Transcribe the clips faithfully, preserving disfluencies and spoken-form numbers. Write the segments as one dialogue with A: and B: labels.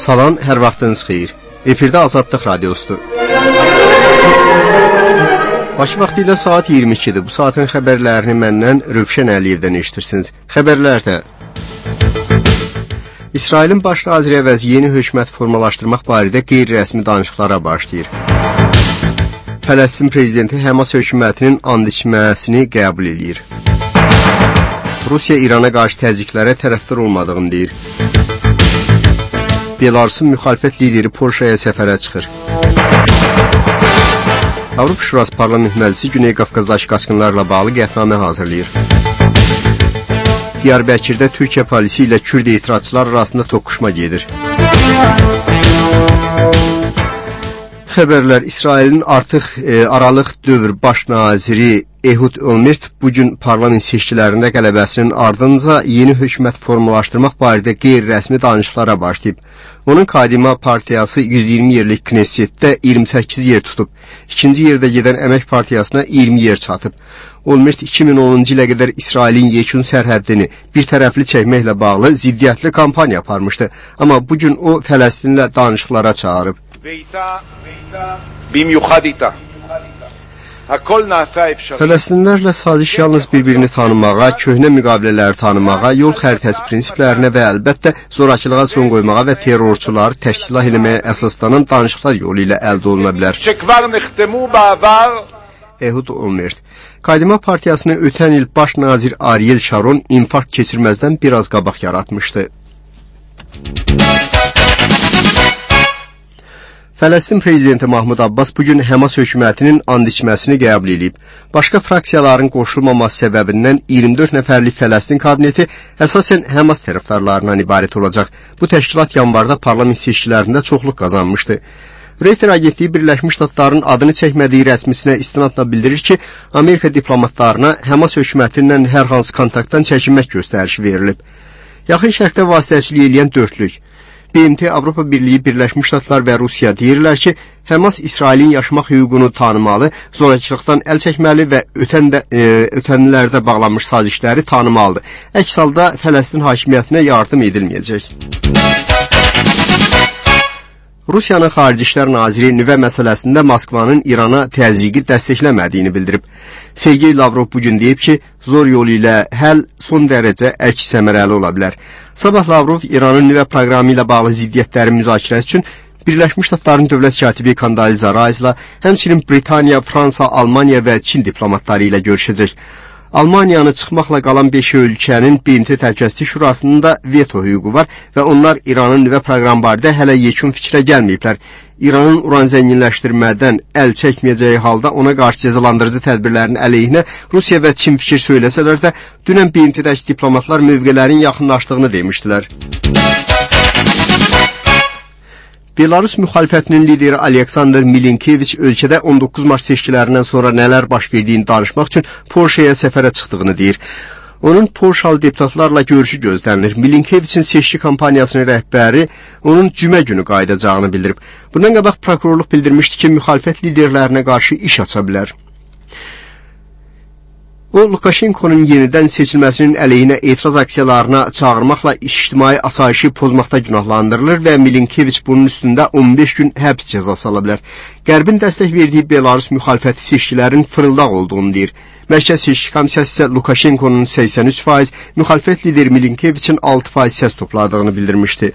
A: Salam, hər vaxtınız xeyir. Efirdə Azadlıq Radiosudur. Baş vaxtı ilə saat iyirmi ikidir. Bu saatin xəbərlərini məndən Rövşən Əliyevdən eşitirsiniz. Xəbərlərdə İsrailin baş naziri əvəzi yeni hökumət formalaşdırmaq barədə qeyri-rəsmi danışıqlara başlayır. Fələstin prezidenti Həmas hökumətinin and içməsini qəbul edir. Rusiya İrana qarşı təzyiqlərə tərəfdar olmadığını deyir. Belarusun müxalifət lideri Polşaya səfərə çıxır. Avropa Şurası Parlament Məclisi Güney Qafqazdakı qaçqınlarla bağlı qətnamə hazırlayır. Diyarbəkirdə Türkiyə polisi ilə Kürd etirazçılar arasında toqquşma gedir. Xəbərlər İsrailin artıq e, aralıq dövr baş naziri Ehud Olmert bugün parlament seçkilərində qələbəsinin ardınca yeni hökumət formalaşdırmaq barədə qeyri-rəsmi danışıqlara başlayıb. Onun Kadima partiyası yüz iyirmi yerlik Knessetdə iyirmi səkkiz yer tutub. İkinci yerdə gedən Əmək partiyasına iyirmi yer çatıb. Olmert iki min onuncu ilə qədər İsrailin yekun sərhəddini bir tərəfli çəkməklə bağlı ziddiyyətli kampaniya aparmışdı. Amma bugün o Fələstinlə danışıqlara çağırıb. Fələstinlərlə saziş yalnız bir-birini tanımağa, köhnə müqavilələri tanımağa, yol xəritəsi prinsiplərinə və əlbəttə zorakılığa son qoymağa və terrorçuları təşkilat eləməyə əsaslanan danışıqlar yolu ilə əldə oluna bilər. Ehud Olmert Kadima partiyasını ötən il baş nazir Ariel Sharon infarkt keçirməzdən biraz qabaq yaratmışdı. Fələstin prezidenti Mahmud Abbas bugün Həmas hökumətinin and içməsini qəbul edib. Başqa fraksiyaların qoşulmaması səbəbindən iyirmi dörd nəfərlik Fələstin kabineti əsasən Həmas tərəfdarlarından ibarət olacaq. Bu təşkilat yanvarda parlament seçkilərində çoxluq qazanmışdı. Reuters agentliyi Birləşmiş Ştatların adını çəkmədiyi rəsmisinə istinadla bildirir ki, Amerika diplomatlarına Həmas hökumətindən hər hansı kontaktdan çəkinmək göstərişi verilib. Yaxın Şərqdə vasitəçilik edən dörtlük B M T, Avropa Birliyi, Birləşmiş Ştatlar və Rusiya deyirlər ki, Həmas İsrailin yaşamaq hüququnu tanımalı, zorakılıqdan əl çəkməli və ötəndə, e, ötənlərdə bağlanmış sazişləri tanımalıdır. Əks halda Fələstin hakimiyyətinə yardım edilməyəcək. Rusiyanın Xarici İşlər Naziri nüvə məsələsində Moskvanın İrana təzyiqi dəstəkləmədiyini bildirib. Sergey Lavrov bugün deyib ki, zor yolu ilə həll son dərəcə əks səmərəli ola bilər. Sabah Lavrov İranın nüvə proqramı ilə bağlı ziddiyyətlərin müzakirəsi üçün Birləşmiş Ştatların dövlət katibi Kandaliza Rice'la, həmçinin Britaniya, Fransa, Almaniya və Çin diplomatları ilə görüşəcək. Almaniyanı çıxmaqla qalan beş ölkənin B M T Təhlükəsizlik Şurasının da veto hüququ var və onlar İranın nüvə proqramı barədə hələ yekun fikrə gəlməyiblər. İranın uran zənginləşdirmədən əl çəkməyəcəyi halda ona qarşı cəzalandırıcı tədbirlərin əleyhinə Rusiya və Çin fikir söyləsələr də, dünən B M T-dəki diplomatlar mövqələrin yaxınlaşdığını demişdilər. Belarus müxalifətinin lideri Aleksandr Milinkeviç ölkədə on doqquz mart seçkilərindən sonra nələr baş verdiyini danışmaq üçün Polşaya səfərə çıxdığını deyir. Onun Polşalı deputatlarla görüşü gözlənilir. Milinkeviçin seçki kampaniyasının rəhbəri onun cümə günü qayıdacağını bildirib. Bundan qabaq prokurorluq bildirmişdi ki, müxalifət liderlərinə qarşı iş aça bilər. O, Lukashenko'nun yenidən seçilməsinin əleyhinə etiraz aksiyalarına çağırmaqla ictimai asayişi pozmaqda günahlandırılır və Milinkeviç bunun üstündə on beş gün həbs cəzası ala bilər. Qərbin dəstək verdiyi Belarus müxalifəti seçkilərin fırıldaq olduğunu deyir. Mərkəz Seçki Komissiyası isə Lukashenko'nun səksən üç faiz, müxalifət lideri Milinkeviçin altı faiz səs topladığını bildirmişdi.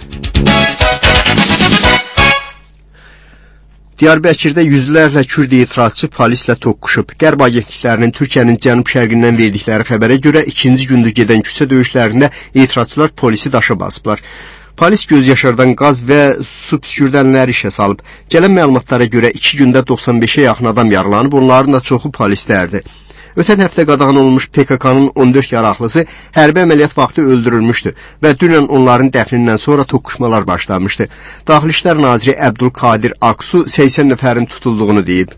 A: Diyarbəkirdə yüzlərlə Kürd etirazçı polislə toqquşub. Qərb agentliklərinin Türkiyənin cənub-şərqindən verdikləri xəbərə görə ikinci gündür gedən küçə döyüşlərində etirazçılar polisi daşa basıblar. Polis gözyaşardan qaz və su püskürdənləri işə salıb. Gələn məlumatlara görə iki gündə doxsan beşə yaxın adam yaralanıb, onların da çoxu polislərdir. Ötən həftə qadağan olmuş P K K'nın on dörd yaraqlısı hərbi əməliyyat vaxtı öldürülmüşdü və dünən onların dəfnindən sonra toqquşmalar başlamışdı. Daxili İşlər Naziri Əbdülkadir Aksu səksən nəfərin tutulduğunu deyib.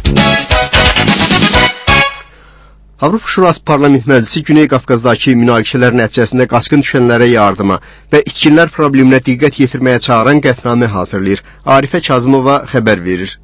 A: Avropa Şurası Parlament Məclisi Güney Qafqazdakı münaqişələr nəticəsində qaçqın düşənlərə yardıma və itkinlər probleminə diqqət yetirməyə çağıran qətnamə hazırlayır. Arifə Kazımova xəbər verir.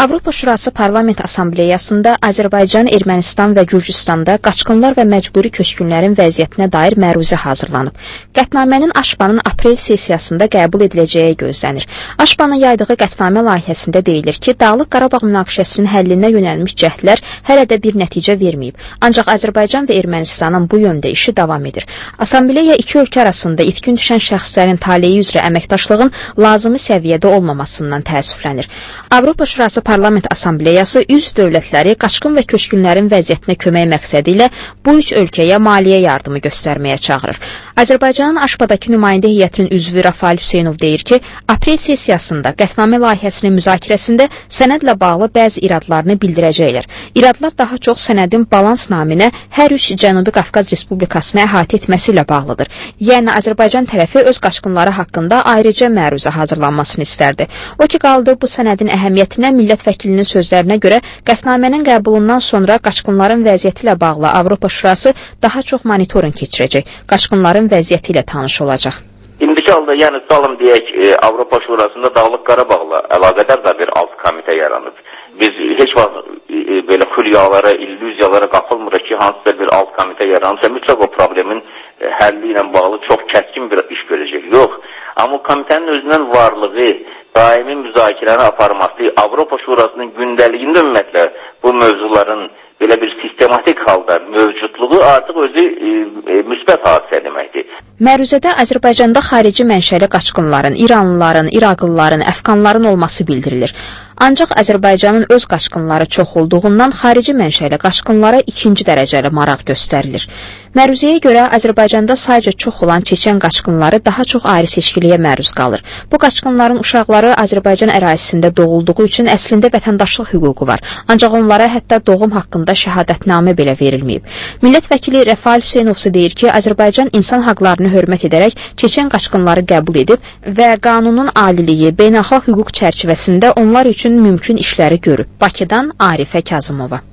B: Avropa Şurası Parlament Assambleyasında Azərbaycan, Ermənistan və Gürcüstanda qaçqınlar və məcburi köçkünlərin vəziyyətinə dair məruzə hazırlanıb. Qətnamənin Aşpanın aprel sessiyasında qəbul ediləcəyi gözlənir. Aşpanın yaydığı qətnamə layihəsində deyilir ki, Dağlıq Qarabağ münaqişəsinin həllinə yönəlmiş cəhdlər hələ də bir nəticə verməyib. Ancaq Azərbaycan və Ermənistanın bu yöndə işi davam edir. Assambleya iki ölkə arasında itkin düşən şəxslərin taleyi üzrə əməkdaşlığın lazımi səviyyədə olmamasından təəssüflənir. Avropa Şurası Parlament Assambleyası üzv dövlətləri qaçqın və köçkünlərin vəziyyətinə kömək məqsədi ilə bu üç ölkəyə maliyyə yardımı göstərməyə çağırır. Azərbaycanın Aşpadakı nümayəndə heyətinin üzvü Rafael Hüseynov deyir ki, aprel sessiyasında qətnamə layihəsinin müzakirəsində sənədlə bağlı bəzi iradlarını bildirəcəklər. İradlar daha çox sənədin balans naminə hər üç Cənubi Qafqaz Respublikasını əhatə etməsi ilə bağlıdır. Yəni, Azərbaycan tərəfi öz qaçqınları haqqında ayrıca məruzə hazırlanmasını istərdi. O ki, qaldı bu sənədin əhəmiyyətinə millət vəkilinin sözlərinə görə qətnamənin qəbulundan sonra qaçqınların vəziyyəti ilə bağlı Avropa Şurası daha çox monitoring keçirəcək. Qaçqınların vəziyyəti ilə tanış olacaq.
C: İndiki halda, yəni salım deyək, e, Avropa Şurasında Dağlıq Qarabağla əlaqədar da bir alt komitə yaranıb. Biz heç vaxt e, belə xülyalara, illüziyalara qapılmırıq ki, hansısa bir alt komitə yaranırsa, mütləq o problemin e, həlli ilə bağlı çox kəskin bir iş görəcək. Yox, amma komitənin özündən varlığı, daimi müzakirəni aparması, Avropa Şurasının gündəliyində ümumiyyətlə bu mövzuların belə bir sistematik halda mövcudluğu artıq özü e, e, müsbət hadisə deməkdir.
B: Məruzədə Azərbaycanda xarici mənşəli qaçqınların, İranlıların, İraqlıların, Əfqanların olması bildirilir. Ancaq Azərbaycanın öz qaçqınları çox olduğundan xarici mənşəli qaçqınlara ikinci dərəcəli maraq göstərilir. Məruzəyə görə Azərbaycanda sayca çox olan çeçən qaçqınları daha çox ayrı seçkiliyə məruz qalır. Bu qaçqınların uşaqları Azərbaycan ərazisində doğulduğu üçün əslində vətəndaşlıq hüququ var. Ancaq onlara hətta doğum haqqında şəhadətnamə belə verilməyib. Millət vəkili Rafael Hüseynov deyir ki, Azərbaycan insan haqlarını hörmət edərək çeçən qaçqınları qəbul edib və qanunun aliliyi, beynəlxalq hüquq çərçivəsində onlar üçün mümkün işləri görüb. Bakıdan Arifə Kazımova.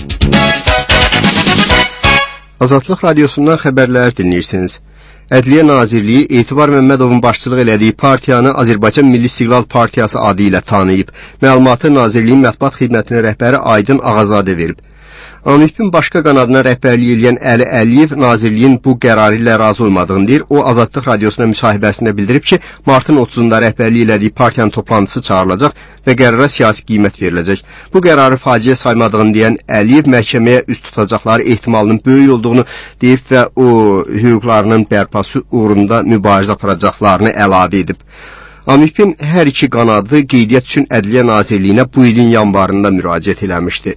A: Azadlıq Radiosundan xəbərlər dinləyirsiniz. Ədliyyə Nazirliyi Etibar Məmmədovun başçılıq elədiyi partiyanı Azərbaycan Milli İstiqlal Partiyası adı ilə tanıyıb. Məlumatı Nazirliyin mətbuat xidmətinin rəhbəri Aydın Ağazadə verib. AMİP-in başqa qanadına rəhbərlik edən Əli Əliyev Nazirliyin bu qərarı ilə razı olmadığını deyir. O, Azadlıq Radiosuna müsahibəsində bildirib ki, martın otuzunda rəhbərlik elədiyi partiyanın toplantısı çağırılacaq və qərara siyasi qiymət veriləcək. Bu qərarı faciə saymadığını deyən Əliyev məhkəməyə üst tutacaqları ehtimalının böyük olduğunu deyib və o, hüquqlarının bərpası uğrunda mübarizə aparacaqlarını əlavə edib. AMİP-in hər iki qanadı qeydiyyat üçün Ədliyyə Nazirliyinə bu ilin yanvarında müraciət eləmişdi.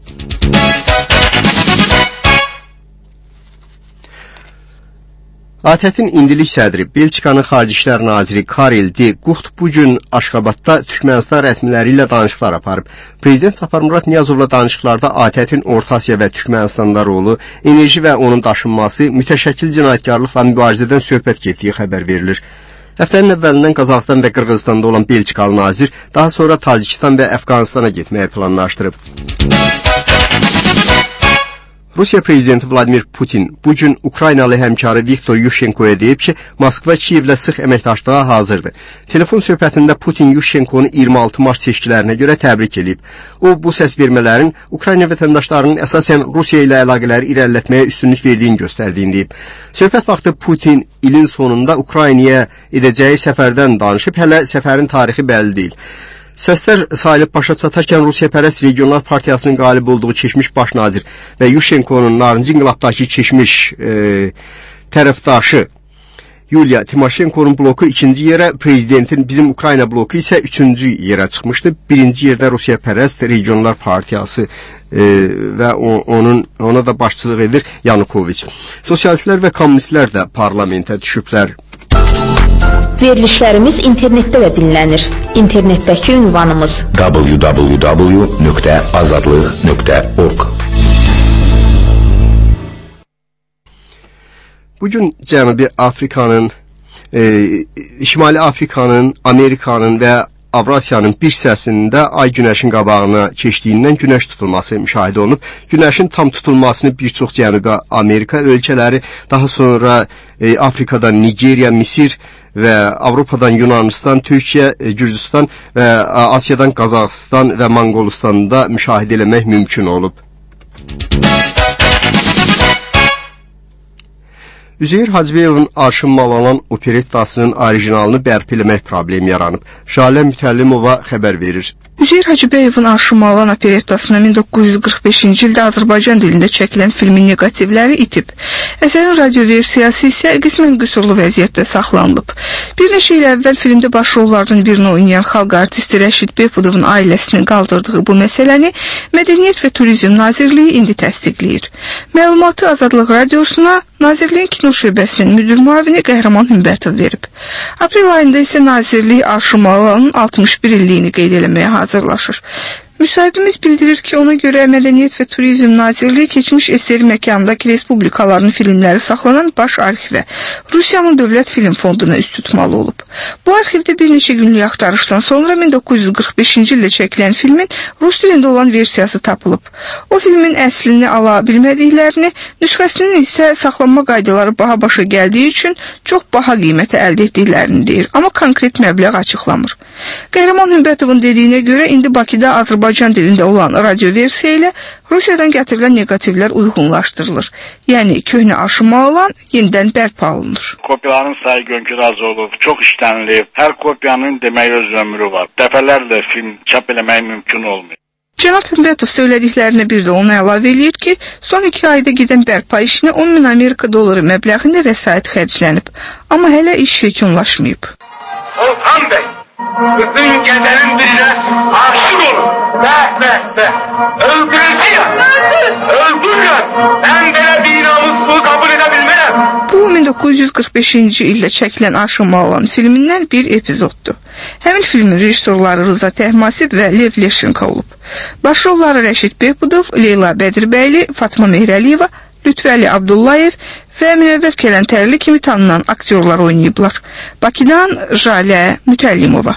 A: ATƏT-in indilik sədri, Belçikanın Xarici İşlər Naziri Karel de Gucht bu gün Aşqabadda Türkmənistan rəsmiləri ilə danışıqlar aparıb. Prezident Səfərmurad Niyazovla danışıqlarda ATƏT-in Orta Asiya və Türkmənistanda rolu, enerji və onun daşınması, mütəşəkkil cinayətkarlıqla mübarizədən söhbət getdiyi xəbər verilir. Həftənin əvvəlindən Qazaxıstan və Qırğızstanda olan Belçikalı nazir daha sonra Tacikistan və Əfqanistana getməyi planlaşdırıb. Rusiya prezidenti Vladimir Putin bu gün Ukraynalı həmkarı Viktor Yushchenkoya deyib ki, Moskva Kiyevlə sıx əməkdaşlığa hazırdır. Telefon söhbətində Putin Yushchenkonu iyirmi altı mart seçkilərinə görə təbrik edib. O, bu səs vermələrin Ukrayna vətəndaşlarının əsasən Rusiya ilə əlaqələri irəlilətməyə üstünlük verdiyini göstərdiyini deyib. Söhbət vaxtı Putin ilin sonunda Ukraynaya edəcəyi səfərdən danışıb, hələ səfərin tarixi bəlli deyil. Səslər sayılıb başa çatarkən Rusiyapərəst Regionlar Partiyasının qalib olduğu keçmiş baş nazir və Yushchenkonun Narıncı İnqilabdakı keçmiş e, tərəfdaşı Yuliya Timoşenkonun bloku ikinci yerə, prezidentin bizim Ukrayna bloku isə üçüncü yerə çıxmışdı. Birinci yerdə Rusiyapərəst Regionlar Partiyası e, və o, onun ona da başçılıq edir Yanukoviç. Sosialistlər və kommunistlər də parlamentə düşüblər.
B: Verilişlərimiz internetdə də dinlənir. İnternetdəki ünvanımız
D: w w w nöqtə azadlıq nöqtə org.
A: Bugün Cənubi Afrikanın, e, Şimali Afrikanın, Amerikanın və Avrasiyanın bir hissəsində ay günəşin qabağına keçdiyindən günəş tutulması müşahidə olunub. Günəşin tam tutulmasını bir çox Cənubi Amerika ölkələri, daha sonra e, Afrikadan Nigeriya, Misir və Avropadan Yunanistan, Türkiyə, e, Gürcüstan və e, Asiyadan Qazaxıstan və Monqolistanda müşahidə etmək mümkün olub. Üzeyir Hacıyevin aşınmalanan operettasının orijinalını bərpa eləmək problemi yaranıb. Şalə Mütəllimova xəbər verir.
E: Üzeyir Hacıbəyevin aşınmalanan operettasına min doqquz yüz qırx beşinci ildə Azərbaycan dilində çəkilən filmin negativləri itib. Əsərin radio versiyası isə qismən qüsurlu vəziyyətdə saxlanılıb. Bir neçə il əvvəl filmdə başrollardan birini oynayan xalq artisti Rəşid Behbudovun ailəsinin qaldırdığı bu məsələni Mədəniyyət və Turizm Nazirliyi indi təsdiqləyir. Məlumatı Azadlıq Radiosuna Nazirliyin Kino Şöbəsinin müdür müavini Qəhrəman Hümbətov verib. Aprel ayında isə Nazirlik aşınmalananın altmış bir illiyini qeyd eləməyə hazırlaşır. Müsahibimiz bildirir ki, ona görə Mədəniyyət və Turizm Nazirliyi keçmiş S S R məkanındakı respublikaların filmləri saxlanan baş arxivə, Rusiyanın Dövlət Film Fonduna üst tutmalı olub. Bu arxivdə bir neçə günlük axtarışdan sonra min doqquz yüz qırx beşinci ildə çəkilən filmin rus dilində olan versiyası tapılıb. O filmin əslini ala bilmədiklərini, nüsxəsinin isə saxlanma qaydaları baha başa gəldiyi üçün çox baha qiymətə əldə etdiklərini deyir, amma konkret məbləğ açıqlamır. Qəhrəman Hümbətovun dediyinə görə indi Bakıda Azərbaycan dilində olan radio versiya ilə Rusiyadan gətirilən negativlər uyğunlaşdırılır. Yəni, köhnə aşınma olan yenidən bərpa olunur.
F: Kopyaların sayı gönkür az olub, çox işlənilib. Hər kopyanın demək öz ömrü var. Dəfələrlə film çap eləmək mümkün olmuyor.
E: Cənab Hümbətov söylədiklərinə bir də onu əlavə eləyir ki, son iki ayda gedən bərpa işinə on min Amerika dolları məbləğində vəsait xərclənib. Amma hələ iş yekunlaşmayıb.
G: Sultan Bey, bütün gecenin birine aşık olun. Be be be. Öldürüldü ya. Öldür ya. Ben böyle bir namusluğu kabul edebilmem.
E: Bu min doqquz yüz qırx beşinci ildə çəkilən aşınmalan filmindən bir epizoddur. Həmin filmin rejissorları Rıza Təhmasib və Lev Leşenko olub. Başrolları Rəşid Behbudov, Leyla Bədirbəyli, Fatma Mehrəliyeva, Lütfəli Abdullayev və Münəvvət Kələntərli kimi tanınan aktyorlar oynayıblar. Bakıdan Şalə Mütəllimova.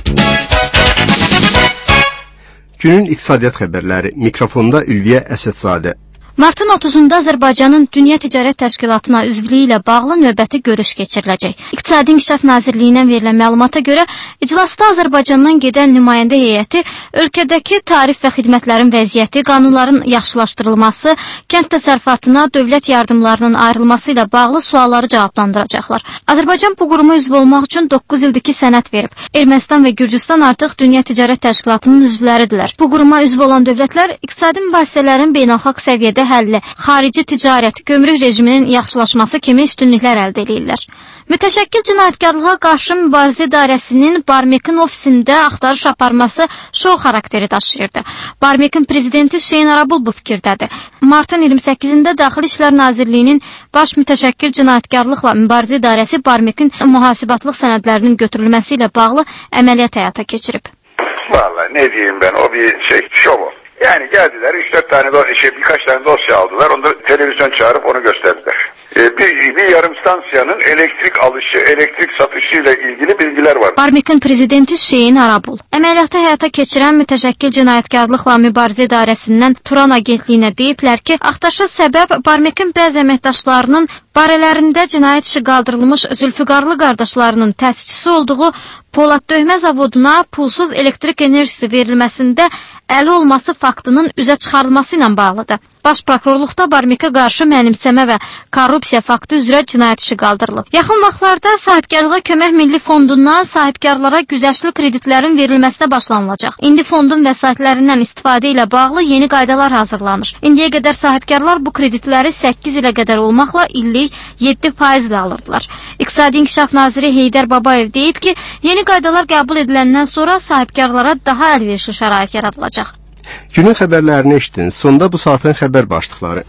A: Günün iqtisadiyyat xəbərləri. Mikrofonda Ülviyə Əsədzadə.
H: Martın otuzunda Azərbaycanın Dünya Ticarət Təşkilatına üzvlüyü ilə bağlı növbəti görüş keçiriləcək. İqtisadi İnkişaf Nazirliyindən verilən məlumata görə, iclasda Azərbaycandan gedən nümayəndə heyəti ölkədəki tarif və xidmətlərin vəziyyəti, qanunların yaxşılaşdırılması, kənd təsərrüfatına dövlət yardımlarının ayrılması ilə bağlı sualları cavablandıracaqlar. Azərbaycan bu quruma üzv olmaq üçün doqquz ildir ki sənəd verib. Ermənistan və Gürcüstan artıq Dünya Ticarət Təşkilatının üzvləridirlər. Bu quruma üzv olan dövlətlər iqtisadi mübahisələrin beynəlxalq səviyyədə həlli, xarici ticarət, gömrük rejiminin yaxşılaşması kimi üstünlüklər əldə edirlər. Mütəşəkkil cinayətkarlığa qarşı mübarizə idarəsinin Barmekin ofisində axtarış aparması şou xarakteri daşıyırdı. Barmekin prezidenti Hüseyn Arabul bu fikirdədir. Martın iyirmi səkkizində Daxili İşlər Nazirliyinin baş mütəşəkkil cinayətkarlıqla mübarizə idarəsi Barmekin mühasibatlıq sənədlərinin götürülməsi ilə bağlı əməliyyat həyata keçirib.
I: Vallahi ne diyeyim ben, o bir şey, şovu. Yani geldiler, üç dört tane dosya, birkaç tane dosya aldılar, onu da televizyon çağırıp onu gösterdiler. Ee, bir, bir yarım stansiyanın elektrik alışı, elektrik satışıyla ilgili bilgiler var.
H: Barmekin prezidenti Hüseyn Arabul, əməliyyatı həyata keçirən mütəşəkkil cinayətkarlıqla mübarizə idarəsindən Turan agentliyinə deyiblər ki, axtarışa səbəb Barmekin bəzi əməkdaşlarının barələrində cinayət işi qaldırılmış Zülfüqarlı qardaşlarının təsisçisi olduğu Polad döymə zavoduna pulsuz elektrik enerjisi verilməsində əli olması faktının üzə çıxarılması ilə bağlıdır. Baş prokurorluqda Barmekə qarşı mənimsəmə və korrupsiya faktı üzrə cinayət işi qaldırılıb. Yaxın vaxtlarda sahibkarlığa kömək milli fondundan sahibkarlara güzəştli kreditlərin verilməsinə başlanılacaq. İndi fondun vəsaitlərindən istifadə ilə bağlı yeni qaydalar hazırlanır. İndiyə qədər sahibkarlar bu kreditləri səkkiz ilə qədər olmaqla illik yeddi faiz ilə alırdılar. İqtisadi İnkişaf Naziri Heydər Babayev deyib ki, yeni qaydalar qəbul ediləndən sonra sahibkarlara daha əlverişli şərait yaradılacaq.
A: Günün xəbərlərini eşitdiniz. Sonda bu saatın xəbər başlıqları.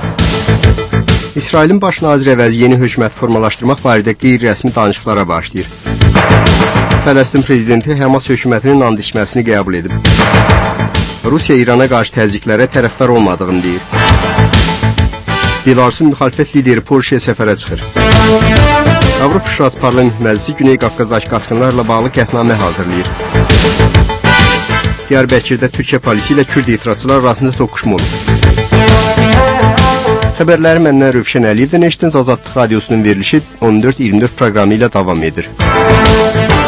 A: İsrailin baş naziri əvəzi yeni hökumət formalaşdırmaq barədə qeyri-rəsmi danışıqlara başlayır. Fələstin prezidenti Həmas hökumətinin and içməsini qəbul edib. Rusiya İrana qarşı təzyiqlərə tərəfdar olmadığını deyir. Belarusun müxalifət lideri Polşaya səfərə çıxır. Avropa Şurası Parlament Məclisi Güney Qafqazdakı qaçqınlarla bağlı qətnamə hazırlayır. Diyarbəkirdə Türkiyə polisi ilə Kürd etirazçılar arasında toqquşma olub. Xəbərləri məndən Rövşən Əliyevdən eşitdiniz. Azadlıq Radiosunun verilişi on dörd iyirmi dörd proqramı ilə davam edir.